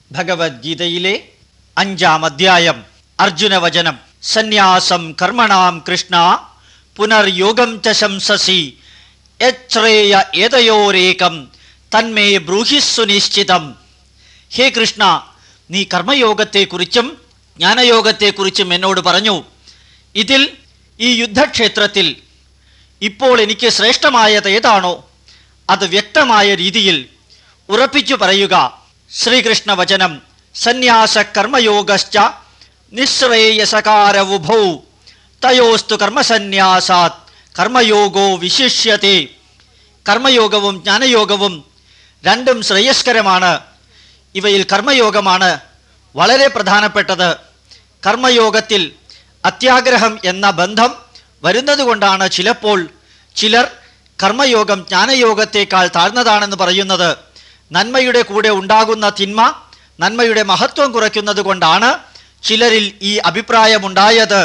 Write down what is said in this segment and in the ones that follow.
ഭഗവത്ഗീതയിലെ 5-ാം അധ്യായം അർജുനവചനം. സന്യാസം കർമ്മണാം കൃഷ്ണ പുനർയോഗം ച ശംസസി യച്ഛ്രേയ ഏതയോരേകം തന്മേ ബ്രൂഹി സുനിശ്ചിതം. ഹേ കൃഷ്ണ, നീ കർമ്മയോഗത്തെക്കുറിച്ചും ജ്ഞാനയോഗത്തെക്കുറിച്ചും എന്നോട് പറഞ്ഞു. ഇതിൽ ഈ യുദ്ധക്ഷേത്രത്തിൽ ഇപ്പോൾ എനിക്ക് ശ്രേഷ്ഠമായത് ഏതാണോ അത് വ്യക്തമായ രീതിയിൽ ഉറപ്പിച്ചു പറയുക. ശ്രീകൃഷ്ണ വചനം. സന്യാസ കർമ്മയോഗശ്ച നിശ്രേയസകാരവുഭൗ തയോസ്തു കർമ്മസന്യാസാത് കർമ്മയോഗോ വിശിഷ്യത്തെ. കർമ്മയോഗവും ജ്ഞാനയോഗവും രണ്ടും ശ്രേയസ്കരമാണ്. ഇവയിൽ കർമ്മയോഗമാണ് വളരെ പ്രധാനപ്പെട്ടത്. കർമ്മയോഗത്തിൽ അത്യാഗ്രഹം എന്ന ബന്ധം വരുന്നതുകൊണ്ടാണ് ചിലപ്പോൾ ചിലർ കർമ്മയോഗം ജ്ഞാനയോഗത്തേക്കാൾ താഴ്ന്നതാണെന്ന് പറയുന്നത്. നന്മയുടെ കൂടെ ഉണ്ടാകുന്ന തിന്മ നന്മയുടെ മഹത്വം കുറയ്ക്കുന്നത് കൊണ്ടാണ് ചിലരിൽ ഈ അഭിപ്രായമുണ്ടായത്.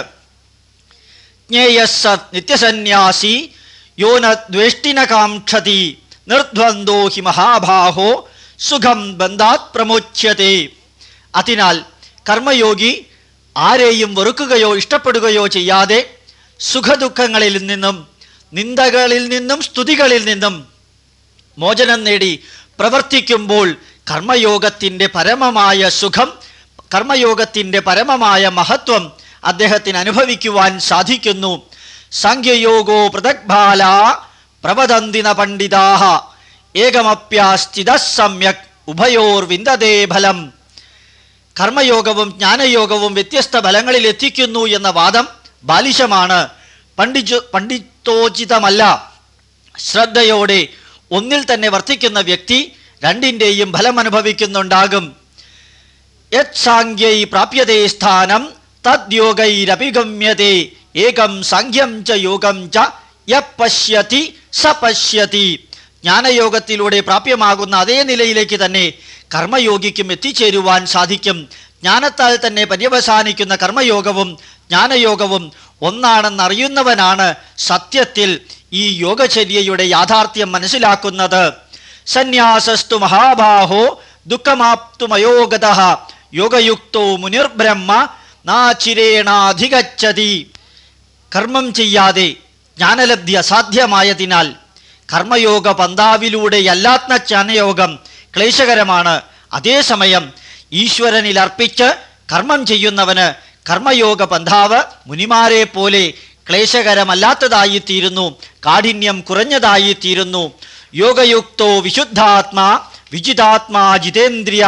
ജ്ഞേയസ്സ നിത്യസന്യാസി യോ ന ദ്വേഷ്ടിന കാംക്ഷതി നിർദ്വന്ദ്വോ ഹി മഹാഭാഹോ സുഖം ബന്ധാത് പ്രമോച്യത്തെ. അതിനാൽ കർമ്മയോഗി ആരെയും വെറുക്കുകയോ ഇഷ്ടപ്പെടുകയോ ചെയ്യാതെ സുഖദുഃഖങ്ങളിൽ നിന്നും നിന്ദകളിൽ നിന്നും സ്തുതികളിൽ നിന്നും മോചനം നേടി പ്രവർത്തിക്കുമ്പോൾ കർമ്മയോഗത്തിൻ്റെ പരമമായ സുഖം, കർമ്മയോഗത്തിൻ്റെ പരമമായ മഹത്വം അദ്ദേഹത്തിന് അനുഭവിക്കുവാൻ സാധിക്കുന്നു. സാംഖ്യയോഗോ പൃഥഗ്ബാല പ്രവദന്തിന പണ്ഡിതാഃ ഏകമപ്യാസ്ഥിതഃ സമ്യക് ഉഭയോർ വിന്ദതേ ഫലം. കർമ്മയോഗവും ജ്ഞാനയോഗവും വ്യത്യസ്ത ഫലങ്ങളിൽ എത്തിക്കുന്നു എന്ന വാദം ബാലിശമാണ്, പണ്ഡിതോചിതമല്ല. ശ്രദ്ധയോടെ ഒന്നിൽ തന്നെ വർത്തിക്കുന്ന വ്യക്തി രണ്ടിൻ്റെയും ഫലം അനുഭവിക്കുന്നുണ്ടാകും. യത് സാംഖ്യൈ പ്രാപ്യതേ സ്ഥാനം തദ്യോഗൈരഭിഗമ്യതേ ഏകം സാംഖ്യം ച യോഗം ച യ പശ്യതി സ പശ്യതി. ജ്ഞാനയോഗത്തിലൂടെ പ്രാപ്യമാകുന്ന അതേ നിലയിലേക്ക് തന്നെ കർമ്മയോഗിക്കും എത്തിച്ചേരുവാൻ സാധിക്കും. ജ്ഞാനത്താൽ തന്നെ പര്യവസാനിക്കുന്ന കർമ്മയോഗവും ജ്ഞാനയോഗവും ഒന്നാണെന്നറിയുന്നവനാണ് സത്യത്തിൽ ഈ യോഗചര്യയുടെ യാഥാർത്ഥ്യം മനസ്സിലാക്കുന്നത്. സന്യാസസ്തു മഹാബാഹോ ദുഃഖമാപ്തുമയോഗതഃ യോഗയുക്തോ മുനിർബ്രഹ്മ നാചിരേണാധിഗച്ഛതി. കർമ്മം ചെയ്യാതെ ജ്ഞാനലബ്ധി അസാധ്യമായതിനാൽ കർമ്മയോഗ പന്ഥാവിലൂടെയല്ലാത്ത ജ്ഞാനയോഗം ക്ലേശകരമാണ്. അതേസമയം ഈശ്വരനിൽ അർപ്പിച്ച് കർമ്മം ചെയ്യുന്നവന് കർമ്മയോഗ പന്ഥാവ് മുനിമാരെ പോലെ ക്ലേശകരമല്ലാത്തതായിത്തീരുന്നു, കാഠിന്യം കുറഞ്ഞതായിത്തീരുന്നു. യോഗയുക്തോ വിശുദ്ധാത്മാ വിജിതാത്മാ ജിതേന്ദ്രിയ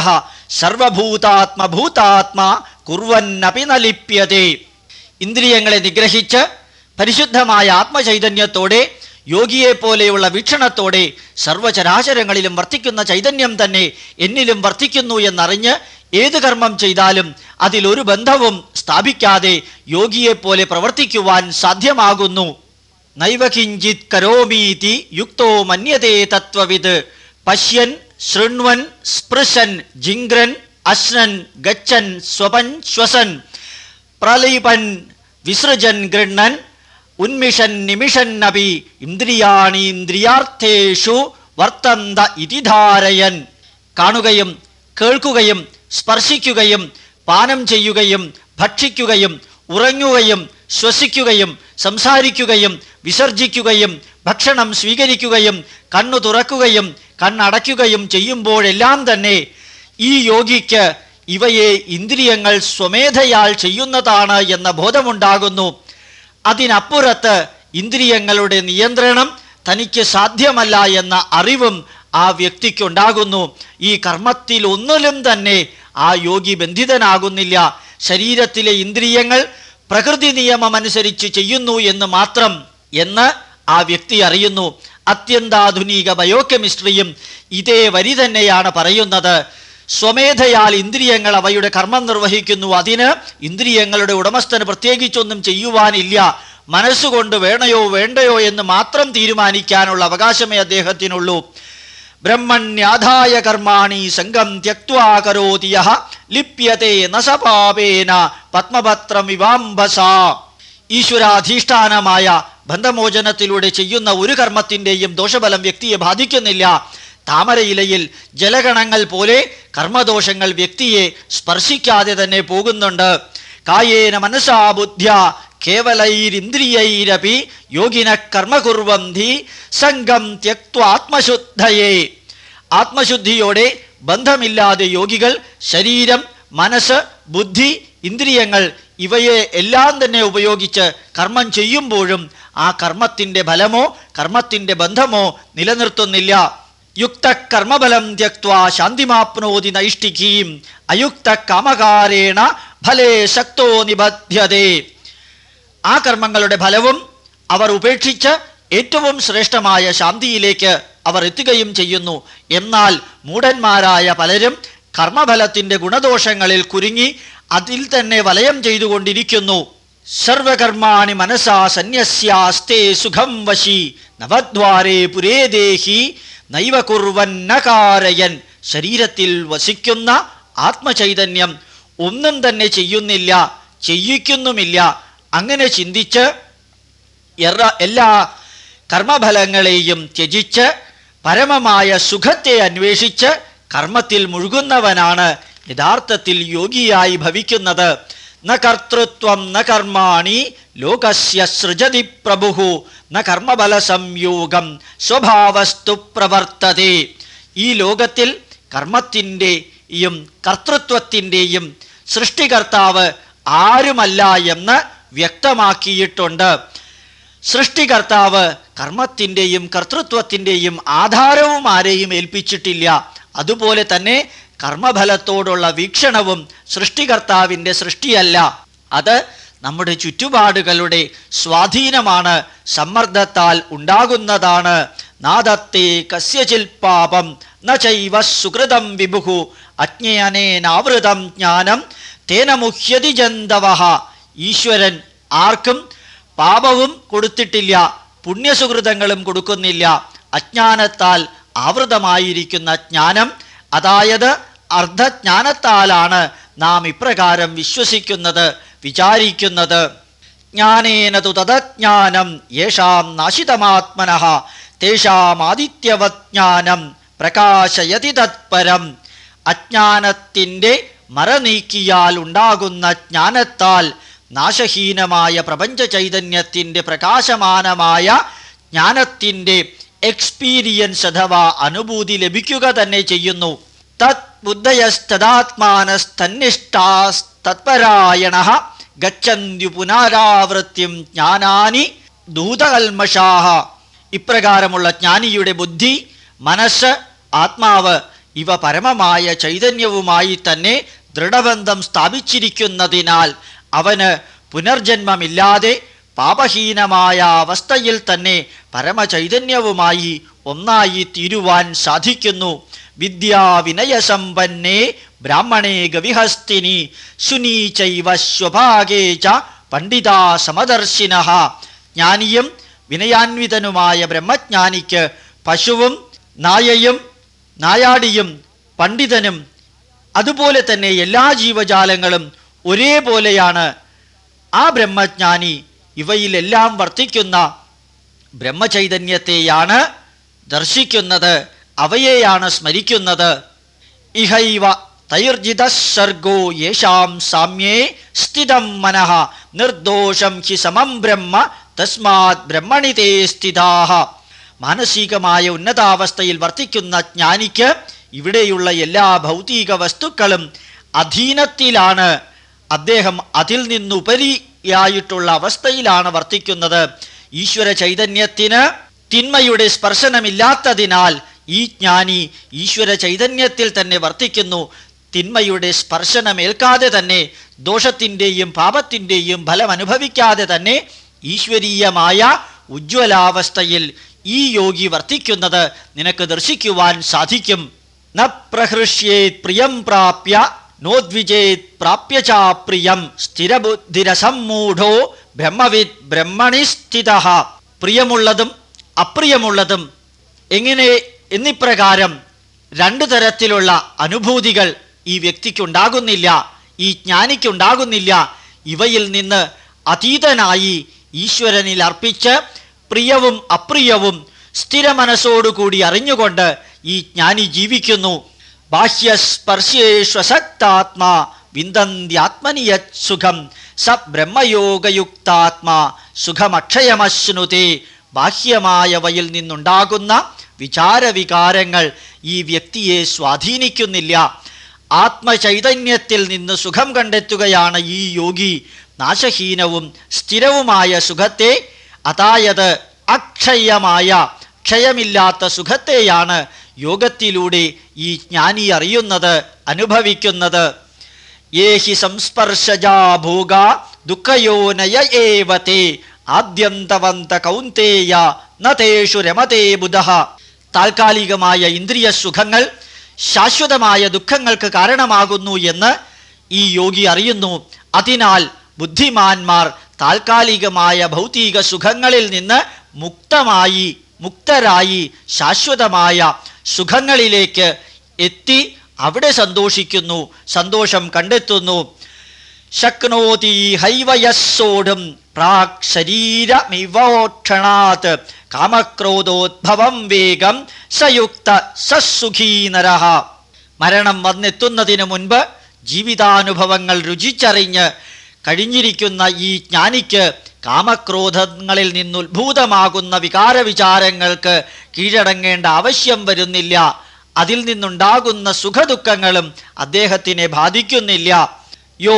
സർവഭൂതാത്മഭൂതാത്മാ കുർവന്നപി ന ലിപ്യതേ. ഇന്ദ്രിയങ്ങളെ നിഗ്രഹിച്ച് പരിശുദ്ധമായ ആത്മചൈതന്യത്തോടെ യോഗിയെപ്പോലെയുള്ള വീക്ഷണത്തോടെ സർവചരാചരങ്ങളിലും വർത്തിക്കുന്ന ചൈതന്യം തന്നെ എന്നിലും വർത്തിക്കുന്നു എന്നറിഞ്ഞ് ഏത് കർമ്മം ചെയ്താലും അതിലൊരു ബന്ധവും സ്ഥാപിക്കാതെ യോഗിയെപ്പോലെ പ്രവർത്തിക്കുവാൻ സാധ്യമാകുന്നു. നൈവ കിഞ്ചിത് കരോമീതി യുക്തോ മന്യതേ തത്വവിത് പശ്യൻ ശൃണ്വൻ സ്പൃശൻ ജിംഗ്രൻ അശ്നൻ ഗച്ഛൻ സ്വപൻ ശ്വസൻ പ്രലീപൻ വിസൃജൻ ഗൃണ്ണൻ ഉന്മിഷൻ നിമിഷൻ അപി ഇന്ദ്രിയാണീന്ദ്രിയാർത്ഥേഷു വർത്തന്ത ഇതി ധാരയൻ. കാണുകയും കേൾക്കുകയും സ്പർശിക്കുകയും പാനം ചെയ്യുകയും ഭക്ഷിക്കുകയും ഉറങ്ങുകയും ശ്വസിക്കുകയും സംസാരിക്കുകയും വിസർജിക്കുകയും ഭക്ഷണം സ്വീകരിക്കുകയും കണ്ണു തുറക്കുകയും കണ്ണടയ്ക്കുകയും ചെയ്യുമ്പോഴെല്ലാം തന്നെ ഈ യോഗിക്ക് ഇവയെ ഇന്ദ്രിയങ്ങൾ സ്വമേധയാൽ ചെയ്യുന്നതാണ് എന്ന ബോധമുണ്ടാകുന്നു. അതിനപ്പുറത്ത് ഇന്ദ്രിയങ്ങളുടെ നിയന്ത്രണം തനിക്ക് സാധ്യമല്ല എന്ന അറിവും ആ വ്യക്തിക്കുണ്ടാകുന്നു. ഈ കർമ്മത്തിൽ ഒന്നിലും തന്നെ ആ യോഗി ബന്ധിതനാകുന്നില്ല. ശരീരത്തിലെ ഇന്ദ്രിയങ്ങൾ പ്രകൃതി നിയമമനുസരിച്ച് ചെയ്യുന്നു എന്ന് മാത്രം എന്ന് ആ വ്യക്തി അറിയുന്നു. അത്യന്താധുനിക ബയോകെമിസ്ട്രിയും ഇതേ വരി തന്നെയാണ് പറയുന്നത്. സ്വമേധയാൽ ഇന്ദ്രിയങ്ങൾ അവയുടെ കർമ്മം നിർവഹിക്കുന്നു. അതിന് ഇന്ദ്രിയങ്ങളുടെ ഉടമസ്ഥന് പ്രത്യേകിച്ചൊന്നും ചെയ്യുവാനില്ല. മനസ്സുകൊണ്ട് വേണയോ വേണ്ടയോ എന്ന് മാത്രം തീരുമാനിക്കാനുള്ള അവകാശമേ അദ്ദേഹത്തിനുള്ളൂ. ബ്രഹ്മണ്യാധായ കർമാണി സംഗം ത്യക്ത്വാ കരോതി യഃ ലിപ്യതേ ന സ പാപേന പത്മപത്രമിവാംബസ. ഈശ്വരാധീഷ്ഠാനമായ ബന്ധമോചനത്തിലൂടെ ചെയ്യുന്ന ഒരു കർമ്മത്തിൻ്റെയും ദോഷഫലം വ്യക്തിയെ ബാധിക്കുന്നില്ല. താമരയിലയിൽ ജലഗണങ്ങൾ പോലെ കർമ്മദോഷങ്ങൾ വ്യക്തിയെ സ്പർശിക്കാതെ തന്നെ പോകുന്നുണ്ട്. കായേന മനസാ ബുദ്ധ്യ കേവലൈരിന്ദ്രിയൈരപി യോഗിന കർമ്മ കുർവന്തി സംഗം ത്യക്ത്വ ആത്മശുദ്ധയേ. ആത്മശുദ്ധിയോടെ ബന്ധമില്ലാതെ യോഗികൾ ശരീരം, മനസ്സ്, ബുദ്ധി, ഇന്ദ്രിയങ്ങൾ ഇവയെ എല്ലാം തന്നെ ഉപയോഗിച്ച് കർമ്മം ചെയ്യുമ്പോഴും ആ കർമ്മത്തിൻ്റെ ഫലമോ കർമ്മത്തിൻ്റെ ബന്ധമോ നിലനിർത്തുന്നില്ല. യുക്ത കർമ്മബലം ത്യക്ത്വാ ശാന്തിമാപ്നോതി നൈഷ്ഠികീം അയുക്ത കാമകാരേണ ഫലേ ശക്തോ നിബധ്യതേ. ആ കർമ്മങ്ങളുടെ ഫലവും അവർ ഉപേക്ഷിച്ച് ഏറ്റവും ശ്രേഷ്ഠമായ ശാന്തിയിലേക്ക് അവർ എത്തുകയും ചെയ്യുന്നു. എന്നാൽ മൂഢന്മാരായ പലരും കർമ്മഫലത്തിൻ്റെ ഗുണദോഷങ്ങളിൽ കുരുങ്ങി അതിൽ തന്നെ വലയം ചെയ്തുകൊണ്ടിരിക്കുന്നു. സർവകർമാണി മനസാ സന്യസ്യാസ്തേ സുഖം വശി നവദ്വാരേ പുരേ ദേഹി നൈവ കുർവന്ന കാരയൻ. ശരീരത്തിൽ വസിക്കുന്ന ആത്മചൈതന്യം ഒന്നും തന്നെ ചെയ്യുന്നില്ല, ചെയ്യിക്കുന്നുമില്ല. അങ്ങനെ ചിന്തിച്ച് എല്ലാ കർമ്മഫലങ്ങളെയും ത്യജിച്ച് പരമമായ സുഖത്തെ അന്വേഷിച്ച് കർമ്മത്തിൽ മുഴുകുന്നവനാണ് യഥാർത്ഥത്തിൽ യോഗിയായി ഭവിക്കുന്നത്. ന കർത്തൃത്വം ന കർമാണി ലോകസ്യ സൃജതി പ്രഭുഃ ന കർമ്മഫല സംയോഗം സ്വഭാവസ്തു പ്രവർത്തതേ. ഈ ലോകത്തിൽ കർമ്മത്തിൻ്റെയും കർത്തൃത്വത്തിൻ്റെയും സൃഷ്ടികർത്താവ് ആരുമല്ല എന്ന് വ്യക്തമാക്കിയിട്ടുണ്ട്. സൃഷ്ടികർത്താവ് കർമ്മത്തിൻ്റെയും കർത്തൃത്വത്തിൻ്റെയും ആധാരവും ആരെയും ഏൽപ്പിച്ചിട്ടില്ല. അതുപോലെ തന്നെ കർമ്മഫലത്തോടുള്ള വീക്ഷണവും സൃഷ്ടികർത്താവിൻ്റെ സൃഷ്ടിയല്ല. അത് നമ്മുടെ ചുറ്റുപാടുകളുടെ സ്വാധീനമാണ്, സമ്മർദ്ദത്താൽ ഉണ്ടാകുന്നതാണ്. നാദത്തെ കസ്യചിൽ പാപം ന ചൈവ സുകൃതം വിഭുഃ അജ്ഞാനേനാവൃതം ജ്ഞാനം തേന മുഹ്യതി ജന്തവഃ. ഈശ്വരൻ ആർക്കും പാപവും കൊടുത്തിട്ടില്ല, പുണ്യസുഹൃതങ്ങളും കൊടുക്കുന്നില്ല. അജ്ഞാനത്താൽ ആവൃതമായിരിക്കുന്ന ജ്ഞാനം, അതായത് അർദ്ധജ്ഞാനത്താലാണ് നാം ഇപ്രകാരം വിശ്വസിക്കുന്നത്, വിചാരിക്കുന്നത്. ജ്ഞാനേന തു തദജ്ഞാനം യേഷാം നാശിതമാത്മനഃ തേഷാമാദിത്യവത് ജ്ഞാനം പ്രകാശയതി തത്പരം. അജ്ഞാനത്തിൻ്റെ മറ നീക്കിയാൽ ഉണ്ടാകുന്ന ജ്ഞാനത്താൽ നാശഹീനമായ പ്രപഞ്ച ചൈതന്യത്തിൻ്റെ പ്രകാശമാനമായ ജ്ഞാനത്തിൻ്റെ എക്സ്പീരിയൻസ് അഥവാ അനുഭൂതി ലഭിക്കുക തന്നെ ചെയ്യുന്നു. തത് ബുദ്ധയസ്തദാത്മാനസ്തന്നിഷ്ഠാസ്തത്പരായണഃ ഗച്ഛന്ത്യു പുനരാവൃത്തിം ജ്ഞാനാനി ദൂതകൽമഷാഃ. ഇപ്രകാരമുള്ള ജ്ഞാനിയുടെ ബുദ്ധി, മനസ്സ്, ആത്മാവ് ഇവ പരമമായ ചൈതന്യവുമായി തന്നെ ദൃഢബന്ധം സ്ഥാപിച്ചിരിക്കുന്നതിനാൽ അവന് പുനർജന്മമില്ലാതെ പാപഹീനമായ അവസ്ഥയിൽ തന്നെ പരമചൈതന്യവുമായി ഒന്നായി തീരുവാൻ സാധിക്കുന്നു. വിദ്യാവിനയസമ്പന്നേ ബ്രാഹ്മണേ ഗവിഹസ്തിനി സുനീചൈവ സ്വഭാഗേ ച പണ്ഡിതാ സമദർശിനഃ. ജ്ഞാനിയും വിനയാന്വിതനുമായ ബ്രഹ്മജ്ഞാനിക്ക് പശുവും നായയും നായാടിയും പണ്ഡിതനും അതുപോലെ തന്നെ എല്ലാ ജീവജാലങ്ങളും ഒരേപോലെയാണ്. ആ ബ്രഹ്മജ്ഞാനി ഇവയിലെല്ലാം വർത്തിക്കുന്ന ബ്രഹ്മചൈതന്യത്തെയാണ് ദർശിക്കുന്നത്, അവയെയാണ് സ്മരിക്കുന്നത്. ഇഹൈവ തൈർജിത സർഗോ യേഷാം സാമ്യേ സ്ഥിതം മനഃ നിർദോഷം ഹി സമം ബ്രഹ്മ തസ്മാത് ബ്രഹ്മണി തേ സ്ഥിതാഃ. മാനസികമായ ഉന്നതാവസ്ഥയിൽ വർത്തിക്കുന്ന ജ്ഞാനിക്ക് ഇവിടെയുള്ള എല്ലാ ഭൗതിക വസ്തുക്കളും അധീനത്തിലാണ്. അദ്ദേഹം അതിൽ നിന്നുപരിയായിട്ടുള്ള അവസ്ഥയിലാണ് വർത്തിക്കുന്നത്. ഈശ്വര ചൈതന്യത്തിന് തിന്മയുടെ സ്പർശനമില്ലാത്തതിനാൽ ഈ ജ്ഞാനി ഈശ്വര ചൈതന്യത്തിൽ തന്നെ വർത്തിക്കുന്നു. തിന്മയുടെ സ്പർശനമേൽക്കാതെ തന്നെ, ദോഷത്തിൻ്റെയും പാപത്തിൻ്റെയും ഫലം അനുഭവിക്കാതെ തന്നെ ഈശ്വരീയമായ ഉജ്ജ്വലാവസ്ഥയിൽ ഈ യോഗി വർത്തിക്കുന്നത് നിനക്ക് ദർശിക്കുവാൻ സാധിക്കും. ന പ്രഹൃഷ്യേത് പ്രിയം പ്രാപ്യ നോദ്വിജേത് പ്രാപ്യ ചാപ്രിയം സ്ഥിരബുദ്ധിരസമ്മൂഢോ ബ്രഹ്മവിദ് ബ്രഹ്മണി സ്ഥിതഃ. പ്രിയമുള്ളതും അപ്രിയമുള്ളതും എങ്ങനെ എന്നിപ്രകാരം രണ്ടു തരത്തിലുള്ള അനുഭൂതികൾ ഈ വ്യക്തിക്കുണ്ടാകുന്നില്ല, ഈ ജ്ഞാനിക്കുണ്ടാകുന്നില്ല. ഇവയിൽ നിന്ന് അതീതനായി ഈശ്വരനിൽ അർപ്പിച്ച് പ്രിയവും അപ്രിയവും സ്ഥിരമനസ്സോടുകൂടി അറിഞ്ഞുകൊണ്ട് ഈ ജ്ഞാനി ജീവിക്കുന്നു. ബാഹ്യസ്പർശേഷ്വസക്താത്മാ വിന്ദന്ത്യാത്മനിയത് സുഖം സ ബ്രഹ്മയോഗയുക്താത്മാ സുഖമക്ഷയമശ്നുതേ. ബാഹ്യമായവയിൽ നിന്നുണ്ടാകുന്ന വിചാരവികാരങ്ങൾ ഈ വ്യക്തിയെ സ്വാധീനിക്കുന്നില്ല. ആത്മചൈതന്യത്തിൽ നിന്ന് സുഖം കണ്ടെത്തുകയാണ് ഈ യോഗി. നാശഹീനവും സ്ഥിരവുമായ സുഖത്തെ, അതായത് അക്ഷയമായ ക്ഷയമില്ലാത്ത സുഖത്തെയാണ് യോഗത്തിലൂടെ ഈ ജ്ഞാനി അറിയുന്നത്, അനുഭവിക്കുന്നത്. യേഹി സംസ്പർശജാ ഭോഗ ദുഃഖയോനയ ഏവ തേ ആദ്യന്തവന്ത കൗന്തേയ നതേഷു രമതേ ബുധഃ. താൽക്കാലികമായ ഇന്ദ്രിയ സുഖങ്ങൾ ശാശ്വതമായ ദുഃഖങ്ങൾക്ക് കാരണമാകുന്നു എന്ന് ഈ യോഗി അറിയുന്നു. അതിനാൽ ബുദ്ധിമാന്മാർ താൽക്കാലികമായ ഭൗതിക സുഖങ്ങളിൽ നിന്ന് മുക്തരായി ശാശ്വതമായ സുഖങ്ങളിലേക്ക് എത്തി അവിടെ സന്തോഷിക്കുന്നു, സന്തോഷം കണ്ടെത്തുന്നു. ശക്നോതി ഹൈവയസ്സോഢും പ്രാക് ശരീരമിവോക്ഷണാത് കാമക്രോധോദ്ഭവം വേഗം സയുക്ത സസുഖീ നരഃ. മരണം വന്നെത്തുന്നതിന് മുൻപ് ജീവിതാനുഭവങ്ങൾ രുചിച്ചറിഞ്ഞ് കഴിഞ്ഞിരിക്കുന്ന ഈ ജ്ഞാനിക്ക് കാമക്രോധങ്ങളിൽ നിന്നുദ്ഭൂതമാകുന്ന വികാരവിചാരങ്ങൾക്ക് കീഴടങ്ങേണ്ട ആവശ്യം വരുന്നില്ല. അതിൽ നിന്നുണ്ടാകുന്ന സുഖദുഃഖങ്ങളും അദ്ദേഹത്തിനെ ബാധിക്കുന്നില്ല. യോ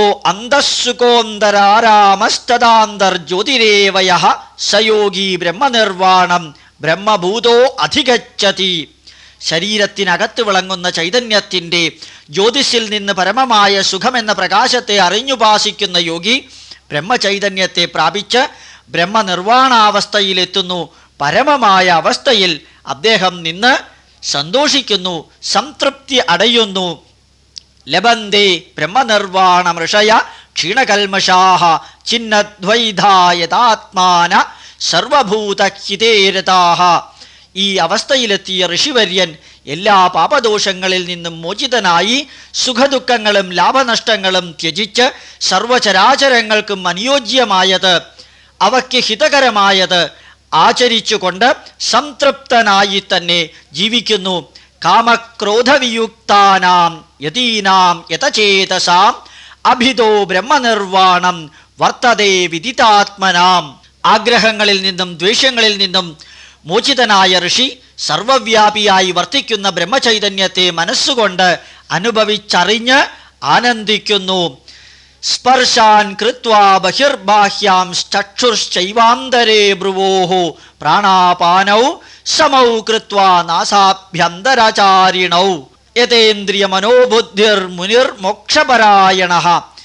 അന്തഃസുഖോന്തരാരാമസ്തദാന്തർജ്യോതിരേവയഃ സയോഗി ബ്രഹ്മനിർവാണം ബ്രഹ്മഭൂതോ അധിഗച്ഛതി. ശരീരത്തിനകത്ത് വിളങ്ങുന്ന ചൈതന്യത്തിൻ്റെ ജ്യോതിസിൽ നിന്ന് പരമമായ സുഖമെന്ന പ്രകാശത്തെ അറിഞ്ഞുപാസിക്കുന്ന യോഗി ബ്രഹ്മചൈതന്യത്തെ പ്രാപിച്ച് ബ്രഹ്മനിർവാണാവസ്ഥയിലെത്തുന്നു. പരമമായ അവസ്ഥയിൽ അദ്ദേഹം നിന്ന് സന്തോഷിക്കുന്നു, സംതൃപ്തി അടയുന്നു. ലഭന്തേ ബ്രഹ്മനിർവാണമൃഷയ ക്ഷീണകൽമഷാഃ ചിന്നദ്വൈധായതാത്മാന സർവഭൂതഹിതേരതാഃ. ഈ അവസ്ഥയിലെത്തിയ ഋഷിവര്യൻ എല്ലാ പാപദോഷങ്ങളിൽ നിന്നും മോചിതനായി സുഖദുഃഖങ്ങളും ലാഭനഷ്ടങ്ങളും ത്യജിച്ച് സർവചരാചരങ്ങൾക്കും അനുയോജ്യമായത്, അവയ്ക്ക് ഹിതകരമായത് ആചരിച്ചുകൊണ്ട് സംതൃപ്തനായി തന്നെ ജീവിക്കുന്നു. കാമക്രോധവിയുക്താനാം യതീനാം യതചേതസാം അഭിതോ ബ്രഹ്മനിർവാണം വർത്തതേ വിദിതാത്മനാം. ആഗ്രഹങ്ങളിൽ നിന്നും ദ്വേഷങ്ങളിൽ നിന്നും മോചിതനായ ഋഷി സർവവ്യാപിയായി വർത്തിക്കുന്ന ബ്രഹ്മചൈതന്യത്തെ മനസ്സുകൊണ്ട് അനുഭവിച്ചറിഞ്ഞ് ആനന്ദിക്കുന്നു. സ്പർശാൻ കൃത്വാ ബഹിർബാഹ്യാം ചക്ഷുശ്ചൈവാന്തരേ ഭ്രുവോഃ പ്രാണാപാനൗ സമൗ കൃത്വാ നാസാഭ്യന്തരചാരിണൗ യതേന്ദ്രിയ മനോബുദ്ധിർമുനിർമോക്ഷപരായണഃ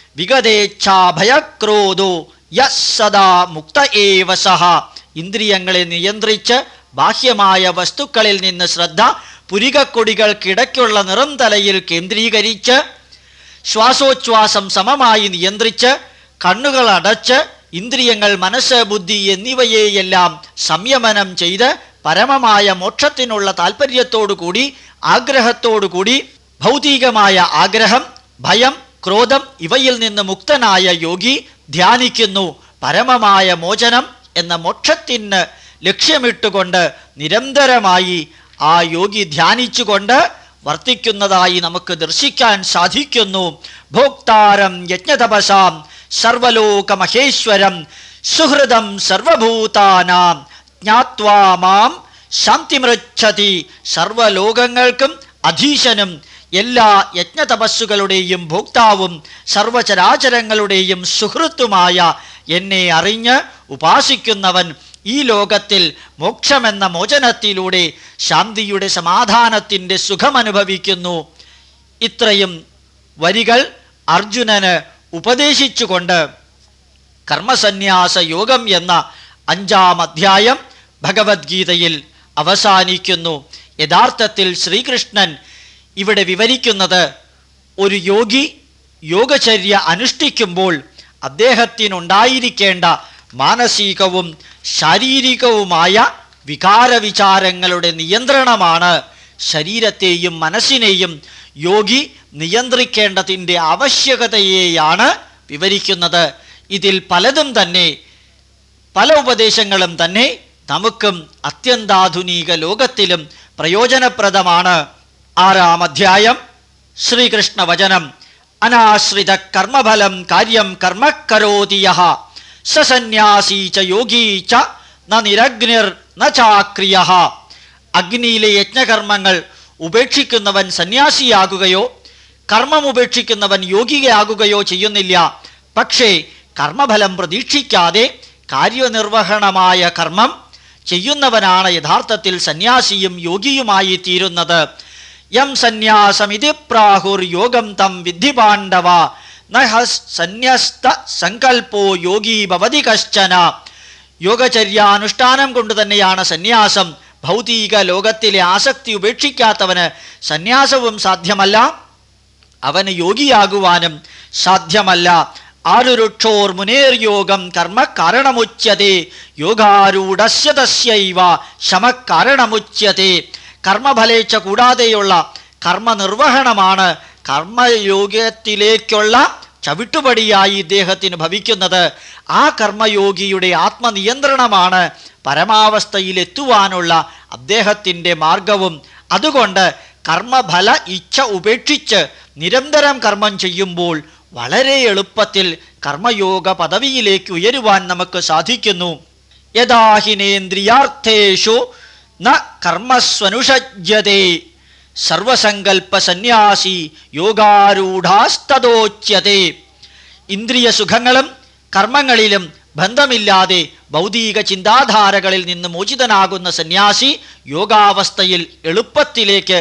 വിഗതേച്ഛാഭയക്രോധോ യഃ സദാ മുക്ത ഏവ സഃ. ഇന്ദ്രിയങ്ങളെ നിയന്ത്രിച്ച് ബാഹ്യമായ വസ്തുക്കളിൽ നിന്ന് ശ്രദ്ധ പുരികക്കൊടികൾക്കിടയ്ക്കുള്ള നിറം തലയിൽ കേന്ദ്രീകരിച്ച് ശ്വാസോച്ഛ്വാസം സമമായി നിയന്ത്രിച്ച് കണ്ണുകൾ അടച്ച് ഇന്ദ്രിയങ്ങൾ, മനസ്സ്, ബുദ്ധി എന്നിവയെയെല്ലാം സംയമനം ചെയ്ത് പരമമായ മോക്ഷത്തിനുള്ള താല്പര്യത്തോടുകൂടി ആഗ്രഹത്തോടുകൂടി ഭൗതികമായ ആഗ്രഹം, ഭയം, ക്രോധം ഇവയിൽ നിന്ന് മുക്തനായ യോഗി ധ്യാനിക്കുന്നു. പരമമായ മോചനം എന്ന മോക്ഷത്തിന് ലക്ഷ്യമിട്ടുകൊണ്ട് നിരന്തരമായി ആ യോഗി ധ്യാനിച്ചുകൊണ്ട് വർത്തിക്കുന്നതായി നമുക്ക് ദർശിക്കാൻ സാധിക്കുന്നു. ഭോക്താരം യജ്ഞതപസാം സർവലോകമഹേശ്വരം സുഹൃദം സർവഭൂതാനാം ജ്ഞാത്വാ മാം ശാന്തിമൃച്ഛതി. സർവലോകങ്ങൾക്കും അധീശനും എല്ലാ യജ്ഞതപസ്സുകളുടെയും ഭോക്താവും സർവചരാചരങ്ങളുടെയും സുഹൃത്തുമായ എന്നെ അറിഞ്ഞ് ഉപാസിക്കുന്നവൻ ഈ ലോകത്തിൽ മോക്ഷമെന്ന മോചനത്തിലൂടെ ശാന്തിയുടെ സമാധാനത്തിൻ്റെ സുഖമനുഭവിക്കുന്നു. ഇത്രയും വരികൾ അർജുനന് ഉപദേശിച്ചുകൊണ്ട് കർമ്മസന്യാസ യോഗം എന്ന 5-ാം അധ്യായം ഭഗവത്ഗീതയിൽ അവസാനിക്കുന്നു. യഥാർത്ഥത്തിൽ ശ്രീകൃഷ്ണൻ ഇവിടെ വിവരിക്കുന്നത് ഒരു യോഗി യോഗചര്യ അനുഷ്ഠിക്കുമ്പോൾ അദ്ദേഹത്തിനുണ്ടായിരിക്കേണ്ട മാനസികവും ശാരീരികവുമായ വികാരവിചാരങ്ങളുടെ നിയന്ത്രണമാണ്. ശരീരത്തെയും മനസ്സിനെയും യോഗി നിയന്ത്രിക്കേണ്ടതിൻ്റെ ആവശ്യകതയെയാണ് വിവരിക്കുന്നത്. ഇതിൽ പലതും തന്നെ, പല ഉപദേശങ്ങളും തന്നെ നമുക്കും അത്യന്താധുനിക ലോകത്തിലും പ്രയോജനപ്രദമാണ്. 6-ാം അധ്യായം ശ്രീകൃഷ്ണ വചനം. അനാശ്രിത കർമ്മഫലം കാര്യം കർമ്മ കരോതി യഃ സ സന്യാസീ ച യോഗീ ച ന നിരഗ്നിർ ന ചാക്രിയഃ. അഗ്നിയിലെ യജ്ഞകർമ്മങ്ങൾ ഉപേക്ഷിക്കുന്നവൻ സന്യാസിയാകുകയോ കർമ്മം ഉപേക്ഷിക്കുന്നവൻ യോഗികയാകുകയോ ചെയ്യുന്നില്ല. പക്ഷേ കർമ്മഫലം പ്രതീക്ഷിക്കാതെ കാര്യനിർവഹണമായ കർമ്മം ചെയ്യുന്നവനാണ് യഥാർത്ഥത്തിൽ സന്യാസിയും യോഗിയുമായി തീരുന്നത്. യം സന്യാസമിതി പ്രാഹുർ യോഗം തം വിദ്ധി പാണ്ഡവ നഹ സന്യസ്ത സങ്കൽപ്പോ യോഗീ ഭവതി കശ്ചന. യോഗചര്യാനുഷ്ഠാനം കൊണ്ട് തന്നെയാണ് സന്യാസം. ഭൗതിക ലോകത്തിലെ ആസക്തി ഉപേക്ഷിക്കാത്തവന് സന്യാസവും സാധ്യമല്ല, അവന് യോഗിയാകുവാനും സാധ്യമല്ല. ആരുരുക്ഷോർ മുനേർയോഗം കർമ്മ കാരണമുച്യത്തെ യോഗാരൂഢസ്യ തസ്യൈവ ശമകാരണമുച്യത്തെ. കർമ്മഫലേച്ഛ കൂടാതെയുള്ള കർമ്മനിർവഹണമാണ് കർമ്മയോഗത്തിലേക്കുള്ള ചവിട്ടുപടിയായി ഇദ്ദേഹത്തിന് ഭവിക്കുന്നത്. ആ കർമ്മയോഗിയുടെ ആത്മനിയന്ത്രണമാണ് പരമാവസ്ഥയിലെത്തുവാനുള്ള അദ്ദേഹത്തിൻ്റെ മാർഗവും. അതുകൊണ്ട് കർമ്മഫല ഇച്ഛ ഉപേക്ഷിച്ച് നിരന്തരം കർമ്മം ചെയ്യുമ്പോൾ വളരെ എളുപ്പത്തിൽ കർമ്മയോഗ പദവിയിലേക്ക് ഉയരുവാൻ നമുക്ക് സാധിക്കുന്നു. യഥാഹിനേന്ദ്രിയാർത്ഥേഷു ന കർമ്മസ്വനുഷജ്യതേ സർവസങ്കൽപ്പ സന്യാസി യോഗാരൂഢാസ്തദോച്യതേ. ഇന്ദ്രിയ സുഖങ്ങളും കർമ്മങ്ങളിലും ബന്ധമില്ലാതെ ഭൗതിക ചിന്താധാരകളിൽ നിന്ന് മോചിതനാകുന്ന സന്യാസി യോഗാവസ്ഥയിൽ എളുപ്പത്തിൽ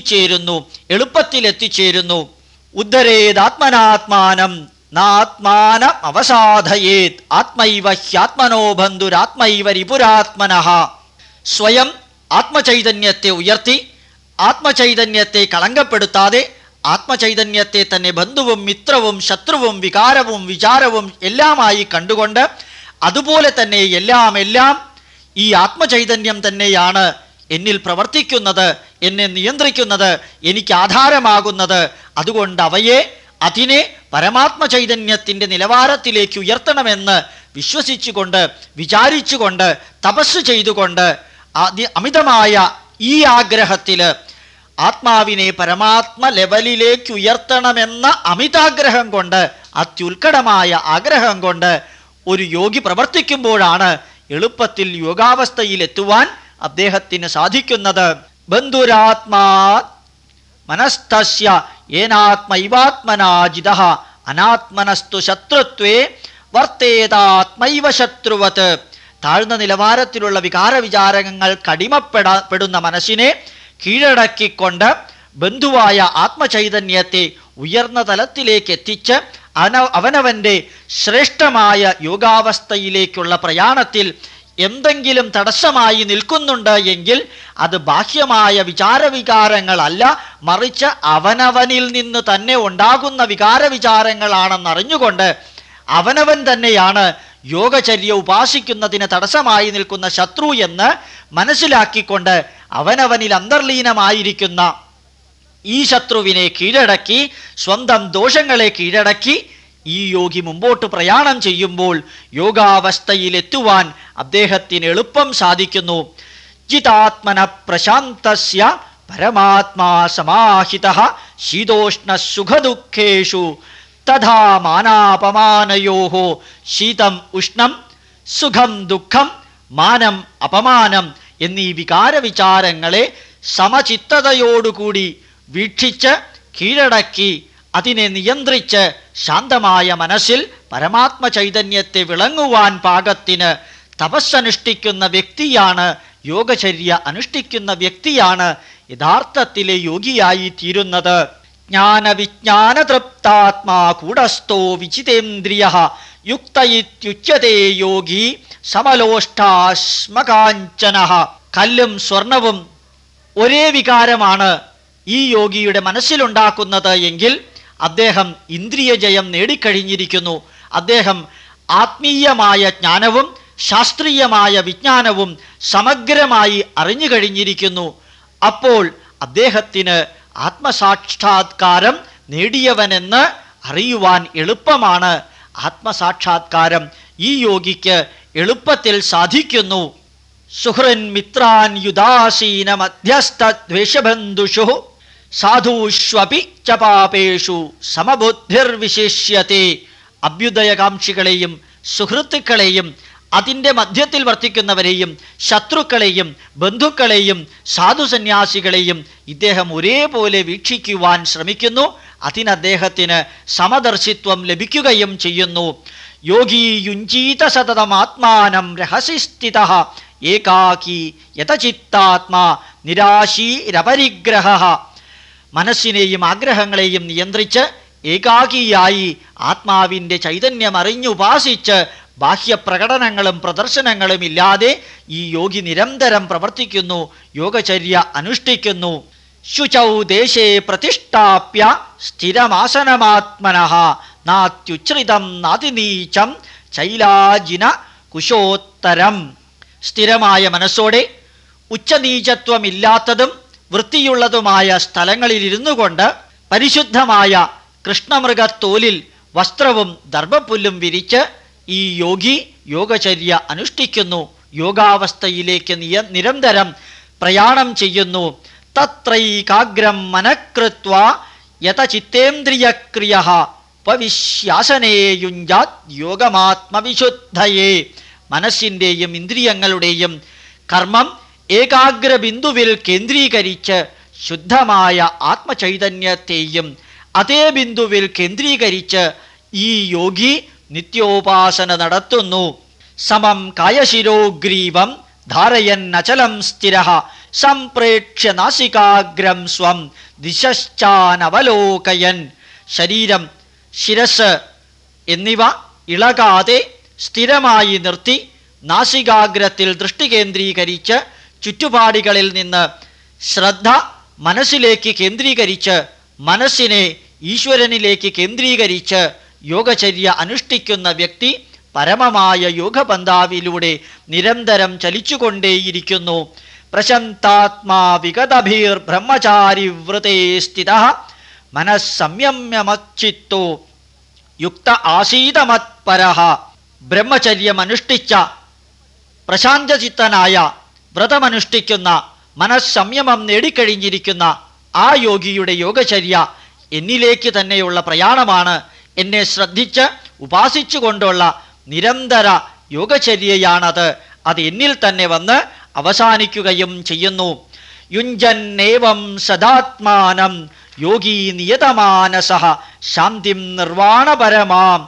എത്തിച്ചേരുന്നു. ഉദ്ധരേതാത്മനാത്മാനം നാത്മാനം അവസാധയേത് ആത്മൈവ ഹ്യാത്മനോ ബന്ധുരാത്മൈവ രിപുരാത്മനഃ. സ്വയം ആത്മചൈതന്യത്തെ ഉയർത്തി ആത്മചൈതന്യത്തെ കളങ്കപ്പെടുത്താതെ ആത്മചൈതന്യത്തെ തന്നെ ബന്ധുവും മിത്രവും ശത്രുവും വികാരവും വിചാരവും എല്ലാമായി കണ്ടുകൊണ്ട് അതുപോലെ തന്നെ എല്ലാം ഈ ആത്മചൈതന്യം തന്നെയാണ് എന്നിൽ പ്രവർത്തിക്കുന്നത്, എന്നെ നിയന്ത്രിക്കുന്നത്, എനിക്ക് ആധാരമാകുന്നത്. അതുകൊണ്ട് അതിനെ പരമാത്മ ചൈതന്യത്തിൻ്റെ നിലവാരത്തിലേക്ക് ഉയർത്തണമെന്ന് വിശ്വസിച്ചുകൊണ്ട് വിചാരിച്ചുകൊണ്ട് തപസ് ചെയ്തുകൊണ്ട് അമിതമായ ഈ ആഗ്രഹത്തിൽ ആത്മാവിനെ പരമാത്മ ലെവലിലേക്ക് ഉയർത്തണമെന്ന അമിതാഗ്രഹം കൊണ്ട് അത്യുത്കടമായ ആഗ്രഹം കൊണ്ട് ഒരു യോഗി പ്രവർത്തിക്കുമ്പോഴാണ് എളുപ്പത്തിൽ യോഗാവസ്ഥയിലെത്തുവാൻ അദ്ദേഹത്തിന് സാധിക്കുന്നത്. ബന്ധുരാത്മാ മനസ്തസ്യ ഏനാത്മൈവാത്മനാജിതഃ അനാത്മനസ്തു ശത്രുത്വേ വർത്തേതാത്മൈവ ശത്രുവത്. താഴ്ന്ന നിലവാരത്തിലുള്ള വികാര വിചാരങ്ങൾ കടിമപ്പെടുന്ന മനസ്സിനെ കീഴടക്കിക്കൊണ്ട് ബന്ധുവായ ആത്മചൈതന്യത്തെ ഉയർന്ന തലത്തിലേക്ക് എത്തിച്ച് അവനവൻ്റെ ശ്രേഷ്ഠമായ യോഗാവസ്ഥയിലേക്കുള്ള പ്രയാണത്തിൽ എന്തെങ്കിലും തടസ്സമായി നിൽക്കുന്നുണ്ട് എങ്കിൽ അത് ബാഹ്യമായ വിചാരവികാരങ്ങളല്ല, മറിച്ച് അവനവനിൽ നിന്ന് തന്നെ ഉണ്ടാകുന്ന വികാരവിചാരങ്ങളാണെന്നറിഞ്ഞുകൊണ്ട് അവനവൻ തന്നെയാണ് യോഗചര്യ ഉപാസിക്കുന്നതിന് തടസ്സമായി നിൽക്കുന്ന ശത്രു എന്ന് മനസ്സിലാക്കിക്കൊണ്ട് അവനവനിൽ അന്തർലീനമായിരിക്കുന്ന ഈ ശത്രുവിനെ കീഴടക്കി സ്വന്തം ദോഷങ്ങളെ കീഴടക്കി ഈ യോഗി മുമ്പോട്ട് പ്രയാണം ചെയ്യുമ്പോൾ യോഗാവസ്ഥയിലെത്തുവാൻ അദ്ദേഹത്തിന് എളുപ്പം സാധിക്കുന്നു. ജിതാത്മന പ്രശാന്തസ്യ പരമാത്മാ സമാഹിതഃ ശീതോഷ്ണ സുഖദുഃഖേഷു തഥാ മാനാപമാനയോഃ. ശീതം ഉഷ്ണം, സുഖം ദുഃഖം, മാനം അപമാനം എന്നീ വികാരവിചാരങ്ങളെ സമചിത്തതയോടുകൂടി വീക്ഷിച്ച് കീഴടക്കി അതിനെ നിയന്ത്രിച്ച് ശാന്തമായ മനസ്സിൽ പരമാത്മ ചൈതന്യത്തെ വിളങ്ങുവാൻ പാകത്തിന് തപസ്സനുഷ്ഠിക്കുന്ന വ്യക്തിയാണ്, യോഗചര്യ അനുഷ്ഠിക്കുന്ന വ്യക്തിയാണ് യഥാർത്ഥത്തിലെ യോഗിയായി തീരുന്നത്. ജ്ഞാനവിജ്ഞാന തൃപ്താത്മാ കൂടസ്ഥോ വിജിതേന്ദ്രിയഃ യുക്ത ഇത്യുച്യതേ യോഗി സമലോഷ്ടാശ്മകാഞ്ചനഃ. കല്ലും സ്വർണവും ഒരേ വികാരമാണ് ഈ യോഗിയുടെ മനസ്സിലുണ്ടാക്കുന്നത് എങ്കിൽ അദ്ദേഹം ഇന്ദ്രിയജയം നേടിക്കഴിഞ്ഞിരിക്കുന്നു. അദ്ദേഹം ആത്മീയമായ ജ്ഞാനവും ശാസ്ത്രീയമായ വിജ്ഞാനവും സമഗ്രമായി അറിഞ്ഞു കഴിഞ്ഞിരിക്കുന്നു. അപ്പോൾ അദ്ദേഹത്തിന് ആത്മസാക്ഷാത്കാരം നേടിയവനെന്ന് അറിയുവാൻ എളുപ്പമാണ്. ആത്മസാക്ഷാത്കാരം ഈ യോഗിക്ക് എളുപ്പത്തിൽ സാധിക്കുന്നു. സുഹൃൻ മിത്രാൻ യുദാസീന മധ്യസ്ഥദ്വേഷബന്ധുഷു സാധുഷ്വപി ച പാപേഷു സമബുദ്ധിർവിശേഷ്യത്തെ. അഭ്യുദയകാംക്ഷികളെയും സുഹൃത്തുക്കളെയും അതിൻ്റെ മധ്യത്തിൽ വർത്തിക്കുന്നവരെയും ശത്രുക്കളെയും ബന്ധുക്കളെയും സാധുസന്യാസികളെയും ഇദ്ദേഹം ഒരേപോലെ വീക്ഷിക്കുവാൻ ശ്രമിക്കുന്നു. അതിന് അദ്ദേഹത്തിന് സമദർശിത്വം ലഭിക്കുകയും ചെയ്യുന്നു. യോഗി യുഞ്ജീത സതതമാത്മാനം രഹസി സ്ഥിതഃ ഏകാകി യതചിത്താത്മാ നിരാശീരപരിഗ്രഹഃ. മനസ്സിനെയും ആഗ്രഹങ്ങളെയും നിയന്ത്രിച്ച് ഏകാകിയായി ആത്മാവിൻ്റെ ചൈതന്യം അറിഞ്ഞുപാസിച്ച് ബാഹ്യപ്രകടനങ്ങളും പ്രദർശനങ്ങളും ഇല്ലാതെ ഈ യോഗി നിരന്തരം പ്രവർത്തിക്കുന്നു, യോഗചര്യ അനുഷ്ഠിക്കുന്നു. ശുചൗ ദേശേ പ്രതിഷ്ഠാപ്യ സ്ഥിരമാസനമാത്മനഃ നാത്യുച്ഛ്രിതം നാതിനീചം ചൈലാജിന കുശോത്തരം. സ്ഥിരമായ മനസ്സോടെ ഉച്ചനീചത്വമില്ലാത്തതും വൃത്തിയുള്ളതുമായ സ്ഥലങ്ങളിലിരുന്നു കൊണ്ട് പരിശുദ്ധമായ കൃഷ്ണമൃഗത്തോലിൽ വസ്ത്രവും ദർഭപ്പുല്ലും വിരിച്ച് ഈ യോഗി യോഗചര്യ അനുഷ്ഠിക്കുന്നു, യോഗാവസ്ഥയിലേക്ക് നിരന്തരം പ്രയാണം ചെയ്യുന്നു. തത്രൈകാഗ്രം മനഃകൃത്വാ യതചിത്തേന്ദ്രിയക്രിയഃ പവിശ്യാസനേ യുഞ്ജാത് യോഗമാത്മവിശുദ്ധയേ. മനസ്സിൻ്റെയും ഇന്ദ്രിയങ്ങളുടെയും കർമ്മം ഏകാഗ്രബിന്ദുവിൽ കേന്ദ്രീകരിച്ച് ശുദ്ധമായ ആത്മചൈതന്യത്തെയും അതേ ബിന്ദുവിൽ കേന്ദ്രീകരിച്ച് ഈ യോഗി നിത്യോപാസന നടത്തുന്നു. സമം കായശിരോഗ്രീവം ധാരയന്നചലം സ്ഥിരഃ സംപ്രേക്ഷ്യ നാസികാഗ്രം സ്വം ദിശശ്ചാനവലോകയൻ. ശരീരം, ശിരസ് എന്നിവ ഇളകാതെ സ്ഥിരമായി നിർത്തി നാസികാഗ്രത്തിൽ ദൃഷ്ടി കേന്ദ്രീകരിച്ച് ചുറ്റുപാടുകളിൽ നിന്ന് ശ്രദ്ധ മനസ്സിലേക്ക് കേന്ദ്രീകരിച്ച് മനസ്സിനെ ഈശ്വരനിലേക്ക് കേന്ദ്രീകരിച്ച് യോഗചര്യ അനുഷ്ഠിക്കുന്ന വ്യക്തി പരമമായ യോഗപന്ഥാവിലൂടെ നിരന്തരം ചലിച്ചുകൊണ്ടേയിരിക്കുന്നു. പ്രശാന്താത്മാ വിഗതഭീർ ബ്രഹ്മചാരി വ്രതേ സ്ഥിതഃ മനഃസംയമമച്ചിത്തോ യുക്ത ആസീതമത്പരഃ. ബ്രഹ്മചര്യമനുഷ്ഠിച്ച പ്രശാന്തചിത്തനായ വ്രതമനുഷ്ഠിക്കുന്ന മനഃസംയമം നേടിക്കഴിഞ്ഞിരിക്കുന്ന ആ യോഗിയുടെ യോഗചര്യ എന്നിലേക്ക് തന്നെയുള്ള പ്രയാണമാണ്. എന്നെ ശ്രദ്ധിച്ച് ഉപാസിച്ചുകൊണ്ടുള്ള നിരന്തര യോഗചര്യയാണത്. അത് എന്നിൽ തന്നെ വന്ന് അവസാനിക്കുകയും ചെയ്യുന്നു. യുഞ്ജന്നേവം സദാത്മാനം യോഗി നിയതമാനസഃ ശാന്തിം നിർവാണപരമാം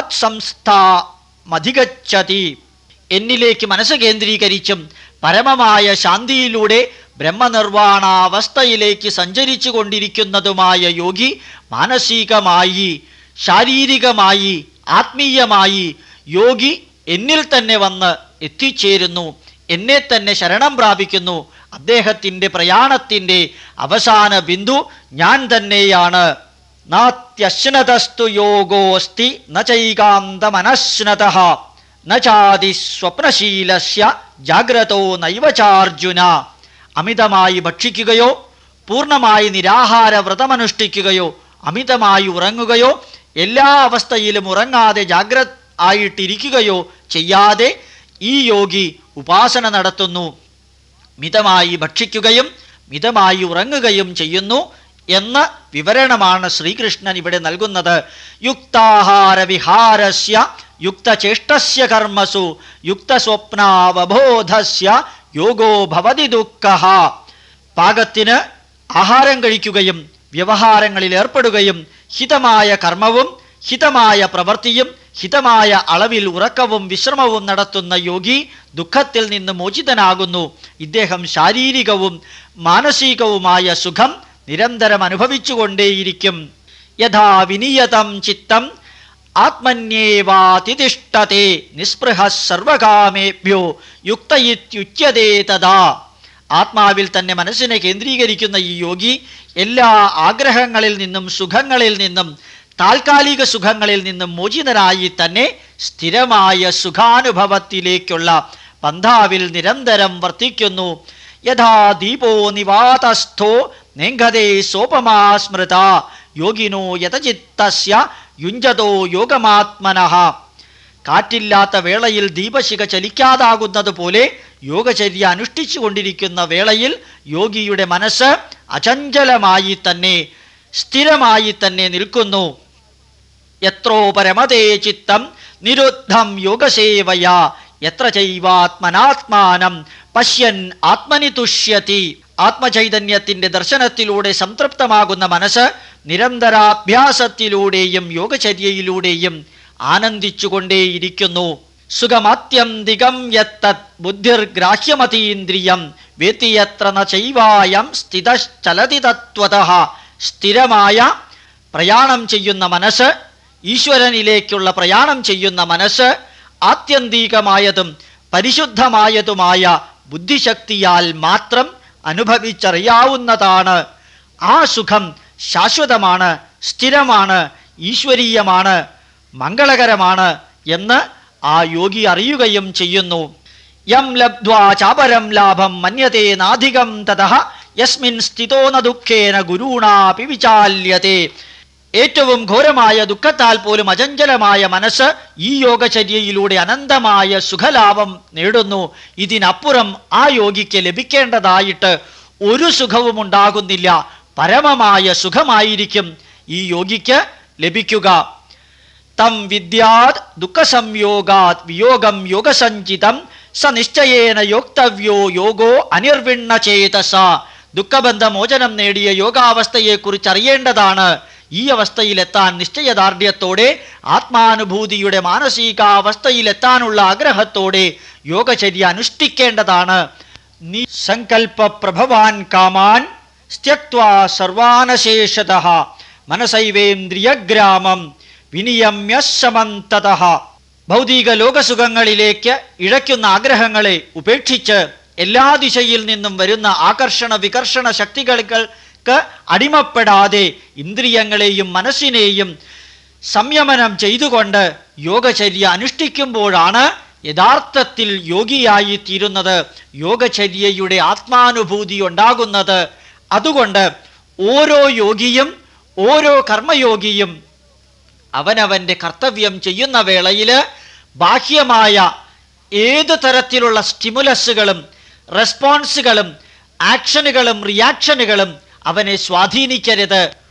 മത്സംസ്ഥാമധിഗച്ഛതി. എന്നിലേക്ക് മനസ്സ് കേന്ദ്രീകരിച്ചും പരമമായ ശാന്തിയിലൂടെ ബ്രഹ്മനിർവാണാവസ്ഥയിലേക്ക് സഞ്ചരിച്ചു കൊണ്ടിരിക്കുന്നതുമായ യോഗി മാനസികമായി, ശാരീരികമായി, ആത്മീയമായി യോഗി എന്നിൽ തന്നെ വന്ന് എത്തിച്ചേരുന്നു, എന്നെ തന്നെ ശരണം പ്രാപിക്കുന്നു. അദ്ദേഹത്തിൻ്റെ പ്രയാണത്തിൻ്റെ അവസാന ബിന്ദു ഞാൻ തന്നെയാണ്. നാത്യശ്നതസ്തു യോഗോസ്തി ന ചൈകാന്തമനശ്നതഃ ന ചാതി സ്വപ്നശീലസ്യ ജാഗ്രതോ നൈവ ചാർജുന. അമിതമായി ഭക്ഷിക്കുകയോ പൂർണ്ണമായി നിരാഹാര വ്രതമനുഷ്ഠിക്കുകയോ അമിതമായി ഉറങ്ങുകയോ എല്ലാ അവസ്ഥയിലും ഉറങ്ങാതെ ജാഗ്രത ആയിട്ടിരിക്കുകയോ ചെയ്യാതെ ഈ യോഗി ഉപാസന നടത്തുന്നു. മിതമായി ഭക്ഷിക്കുകയും മിതമായി ഉറങ്ങുകയും ചെയ്യുന്നു എന്ന വിവരണമാണ് ശ്രീകൃഷ്ണൻ ഇവിടെ നൽകുന്നത്. യുക്താഹാര വിഹാരസ്യ യുക്തചേഷ്ടസ്യ കർമ്മസു യുക്തസ്വപ്നാവബോധസ്യ യോഗോ ഭവതി ദുഃഖഃ. പാകത്തിന് ആഹാരം കഴിക്കുകയും വ്യവഹാരങ്ങളിൽ ഏർപ്പെടുകയും ഹിതമായ കർമ്മവും ഹിതമായ പ്രവൃത്തിയും ഹിതമായ അളവിൽ ഉറക്കവും വിശ്രമവും നടത്തുന്ന യോഗി ദുഃഖത്തിൽ നിന്ന് മോചിതനാകുന്നു. ഇദ്ദേഹം ശാരീരികവും മാനസികവുമായ സുഖം നിരന്തരം അനുഭവിച്ചുകൊണ്ടേയിരിക്കും. യഥാ വിനിയതം ചിത്തം ആത്മന്യേവാതിഷ്ഠതേ നിസ്പൃഹ സർവകാമേഭ്യോ യുക്ത ഇത്യുച്യതേ തഥാ. ആത്മാവിൽ തന്നെ മനസ്സിനെ കേന്ദ്രീകരിക്കുന്ന ഈ യോഗി എല്ലാ ആഗ്രഹങ്ങളിൽ നിന്നും സുഖങ്ങളിൽ നിന്നും താൽക്കാലിക സുഖങ്ങളിൽ നിന്നും മോചിതനായി തന്നെ സ്ഥിരമായ സുഖാനുഭവത്തിലേക്കുള്ള പന്ഥാവിൽ നിരന്തരം വർത്തിക്കുന്നു. യഥാ ദീപോ നിവാതസ്ഥോ നേംഘതേ സോപമാ സ്മൃത യോഗിനോ യതചിത്തസ്യ യുഞ്ജതോ യോഗമാത്മനഃ. കാറ്റില്ലാത്ത വേളയിൽ ദീപശിഖ ചലിക്കാതാകുന്നത് പോലെ യോഗചര്യ അനുഷ്ഠിച്ചു കൊണ്ടിരിക്കുന്ന വേളയിൽ യോഗിയുടെ മനസ്സ് അചഞ്ചലമായി തന്നെ സ്ഥിരമായി തന്നെ നിൽക്കുന്നു. യത്രോ പരമതേ ചിത്തം നിരുദ്ധം യോഗസേവയാ യത്ര ചൈവാത്മനാത്മാനം പശ്യൻ ആത്മനി തുഷ്യതി. ആത്മചൈതന്യത്തിന്റെ ദർശനത്തിലൂടെ സംതൃപ്തമാകുന്ന മനസ്സ് നിരന്തരാഭ്യാസത്തിലൂടെയും യോഗചര്യയിലൂടെയും ആനന്ദിച്ചുകൊണ്ടേയിരിക്കുന്നു. സുഖമാത്യന്തികം യത്തത് ബുദ്ധിർഗ്രാഹ്യമതീന്ദ്രിയം വേത്തിയത്ര ന ചൈവായം സ്ഥിതശ്ചലതി തത്വതഃ. സ്ഥിരമായ പ്രയാണം ചെയ്യുന്ന മനസ്സ്, ഈശ്വരനിലേക്കുള്ള പ്രയാണം ചെയ്യുന്ന മനസ്സ് ആത്യന്തികമായതും പരിശുദ്ധമായതുമായ ബുദ്ധിശക്തിയാൽ മാത്രം അനുഭവിച്ചറിയാവുന്നതാണ്. ആ സുഖം ശാശ്വതമാണ്, സ്ഥിരമാണ്, ഈശ്വരീയമാണ്, മംഗളകരമാണ് എന്ന് ആ യോഗി അറിയുകയും ചെയ്യുന്നു. യം ലബ്ധ്വാ ചാപരം ലാഭം മന്യതേ നാധികം തതഃ യസ്മിൻ സ്ഥിതോ ന ദുഃഖേന ഗുരുണാപി വിചാല്യതേ. ഏറ്റവും ഘോരമായ ദുഃഖത്താൽ പോലും അചഞ്ചലമായ മനസ്സ് ഈ യോഗചര്യയിലൂടെ അനന്തമായ സുഖലാഭം നേടുന്നു. ഇതിനപ്പുറം ആ യോഗിക്ക് ലഭിക്കേണ്ടതായിട്ട് ഒരു സുഖവും ഉണ്ടാകുന്നില്ല. പരമമായ സുഖമായിരിക്കും ഈ യോഗിക്ക് ലഭിക്കുക. തം വിദ്യാത് ദുഃഖസംയോഗാത് വിയോഗം യോഗസഞ്ചിതം സ നിശ്ചയേന യോക്തവ്യോ യോഗോ അനിർവിണ്ണ ചേതസ. ദുഃഖബന്ധമോചനം നേടിയ യോഗാവസ്ഥയെക്കുറിച്ച് അറിയേണ്ടതാണ്. ഈ അവസ്ഥയിലെത്താൻ നിശ്ചയദാർഢ്യത്തോടെ, ആത്മാനുഭൂതിയുടെ മാനസികാവസ്ഥയിലെത്താനുള്ള ആഗ്രഹത്തോടെ യോഗചര്യ അനുഷ്ഠിക്കേണ്ടതാണ്. നിസങ്കൽപ്പ പ്രഭവാൻ കാമാൻ സ്ത്യക്ത്വാ സർവാനശേഷതഃ മനസൈവേന്ദ്രിയഗ്രാമം വിനിയമ്യ സമന്തതഃ. ഭൗതിക ലോകസുഖങ്ങളിലേക്ക് ഇഴയ്ക്കുന്ന ആഗ്രഹങ്ങളെ ഉപേക്ഷിച്ച് എല്ലാ ദിശയിൽ നിന്നും വരുന്ന ആകർഷണ വികർഷണ ശക്തികൾക്ക് അടിമപ്പെടാതെ ഇന്ദ്രിയങ്ങളെയും മനസ്സിനെയും സംയമനം ചെയ്തുകൊണ്ട് യോഗചര്യ അനുഷ്ഠിക്കുമ്പോഴാണ് യഥാർത്ഥത്തിൽ യോഗിയായി തീരുന്നത്, യോഗചര്യയുടെ ആത്മാനുഭൂതി ഉണ്ടാകുന്നത്. അതുകൊണ്ട് ഓരോ യോഗിയും ഓരോ കർമ്മയോഗിയും അവനവൻ്റെ കർത്തവ്യം ചെയ്യുന്ന വേളയിൽ ബാഹ്യമായ ഏത് തരത്തിലുള്ള സ്റ്റിമുലസുകളും റെസ്പോൺസുകളും ആക്ഷനുകളും റിയാക്ഷനുകളും അവനെ സ്വാധീനിക്കരുത്.